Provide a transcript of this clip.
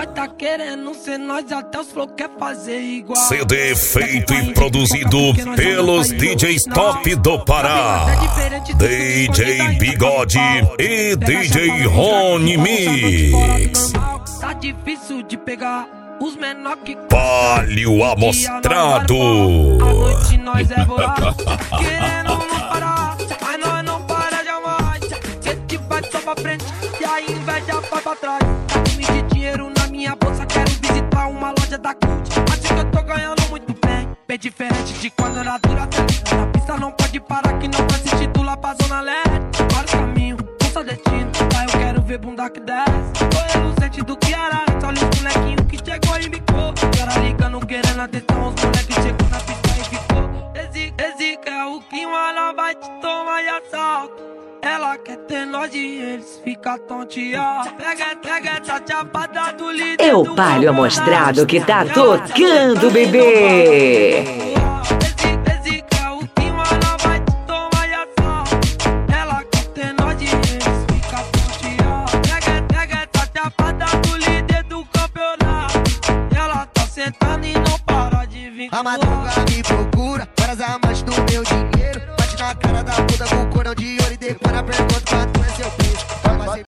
Nós tá querendo ser nós, até os flow quer fazer igual. CD feito e produzido pelos DJs top do Pará, DJ Bigode e DJ Rony Mix. Tá difícil de pegar os menor que Palio Amostrado. A noite nós é voar, querendo não parar, mas nós não para jamais. A gente vai só pra frente e a inveja vai pra trás. Tá com de dinheiro na minha bolsa, quero visitar uma loja da Cult. Acho que eu tô ganhando muito bem, bem diferente de quando era dura. Na pista não pode parar que não vai se titular pra Zona Leste. Vários caminhos, não só destino, lá eu quero ver bunda que desce. Tô relucente do que era antes, olha os molequinhos que chegou e bicou. Cara ligando, querendo atenção, os moleques chegou na pista e ficou. Esse que é o clima, ela vai te tomar de assalto. Ela quer ter nós e eles fica tonteado. Pega essa chapada do líder. É o Palio Amostrado que tá tocando, bebê. Esse que é o clima, ela vai te tomar de assalto. Ela quer ter nós e eles fica tonteado. Pega essa chapada do líder do campeonato. Ela tá sentando e não para de vir. A madruga me procura, várias amantes do meu dinheiro. Bate na cara da puta com o corão de ouro e depois na pergunta.